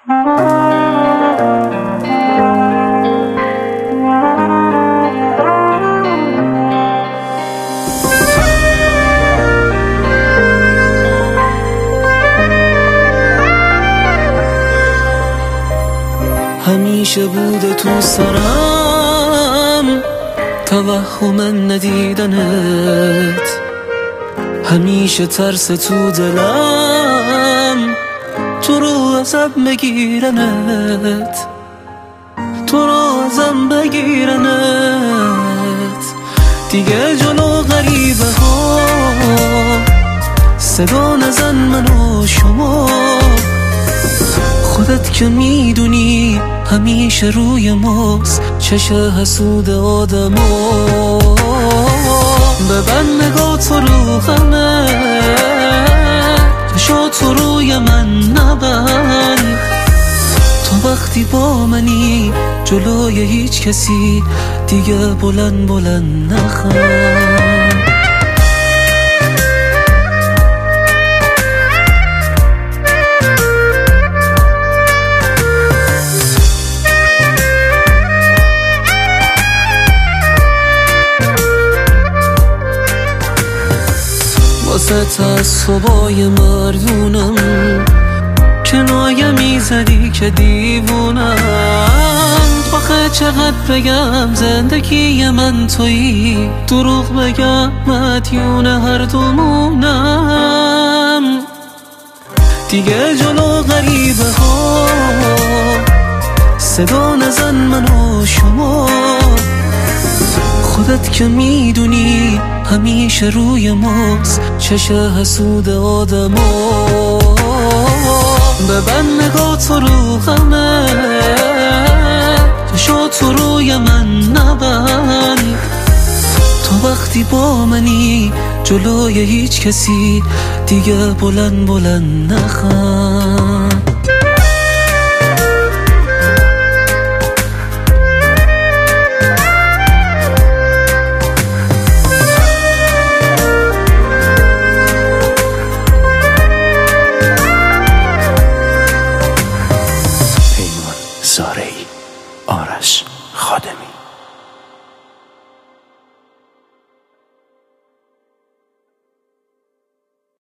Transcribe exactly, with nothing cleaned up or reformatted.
همیشه بوده تو سرم توهم ندیدنت، همیشه ترس تو دلم تو رو ازم بگیرنت، تو رو ازم بگیرنت. دیگه جلو غریبه ها صدا نزن منو شما، خودت که میدونی همیشه روی ماست چشه حسود آدما. ببند نگاه تو رو همه چشا تو روی من نبند، تو وقتی با منی جلوی هیچ کسی دیگه بلند بلند نخند. واسه تعصبای مردونم کنایه میزدی که دیوونم. آخه چقدر بگم زندگی من تویی، دروغ بگم مدیون هر دومونم. دیگه جلو غریبه ها صدا نزن منو شما، خودت که میدونی همیشه روی ماست چشه حسود آدما. ببند نگاه تو رو همه چشا تو روی من نبند، تو وقتی با منی جلوی هیچ کسی دیگه بلند بلند نخند. Sorry.